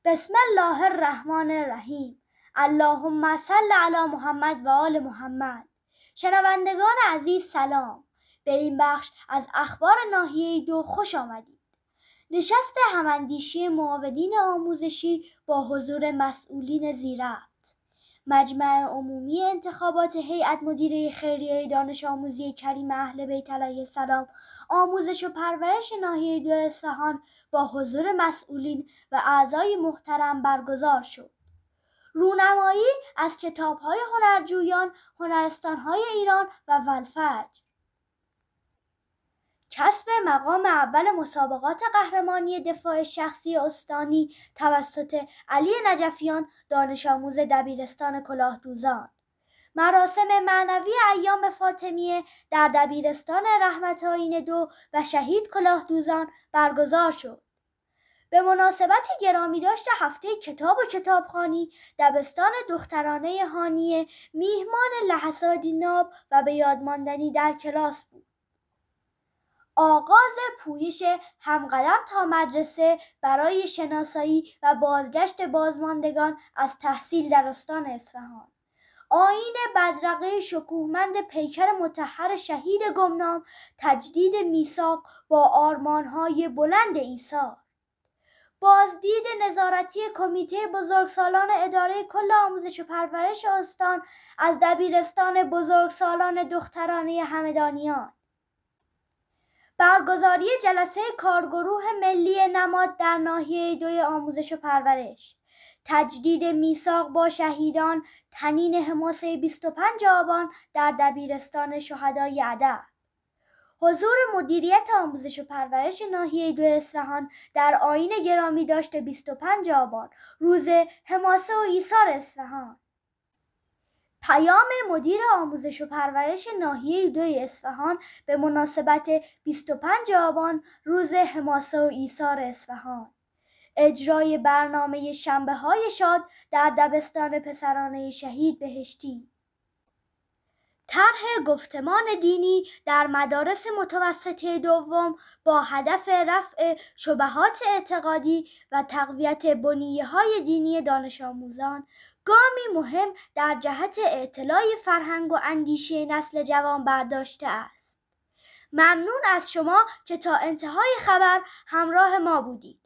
بسم الله الرحمن الرحیم. اللهم صل علی محمد و آل محمد. شنوندگان عزیز سلام. به این بخش از اخبار ناحیه 2 خوش آمدید. نشست هماندیشی معاونین آموزشی با حضور مسئولین زیربط. مجمع عمومی انتخابات هیئت مدیره خیریه دانش آموزی کریم اهل بیت علیه السلام آموزش و پرورش ناحیه 2 اصفهان با حضور مسئولین و اعضای محترم برگزار شد. رونمایی از کتاب‌های هنرجویان، هنرستان‌های ایران و والفجر. کسب مقام اول مسابقات قهرمانی دفاع شخصی استانی توسط علی نجفیان، دانش آموز دبیرستان کلاهدوزان. مراسم معنوی ایام فاطمیه در دبیرستان رحمت آیین 2 و شهید کلاهدوزان برگزار شد. به مناسبت گرامی داشت هفته کتاب و کتابخوانی، دبستان دخترانه هانیه میهمان لحظاتی ناب و به یاد ماندنی در کلاس بود. آغاز پویش همقدم تا مدرسه برای شناسایی و بازگشت بازماندگان از تحصیل در استان اصفهان. آیین بدرقه شکوهمند پیکر مطهر شهید گمنام، تجدید میثاق با آرمان‌های بلند ایثار. بازدید نظارتی کمیته بزرگسالان اداره کل آموزش و پرورش استان از دبیرستان بزرگسالان دخترانه همدانیان. برگزاری جلسه کارگروه ملی نماد در ناحیه 2 آموزش و پرورش. تجدید میثاق با شهیدان طنین حماسه 25 آبان در دبیرستان شهدای ادب. حضور مدیریت آموزش و پرورش ناحیه 2 اصفهان در آیین گرامی داشت 25 آبان، روز حماسه و ایثار اصفهان. پیام مدیر آموزش و پرورش ناحیه 2 اصفهان به مناسبت 25 آبان، روز حماسه و ایثار اصفهان. اجرای برنامه شنبه‌های شاد در دبستان پسرانه شهید بهشتی. طرح گفتمان دینی در مدارس متوسطه دوم با هدف رفع شبهات اعتقادی و تقویت بنیه‌های دینی دانش آموزان، گامی مهم در جهت اطلاع فرهنگ و اندیشه نسل جوان برداشته است. ممنون از شما که تا انتهای خبر همراه ما بودید.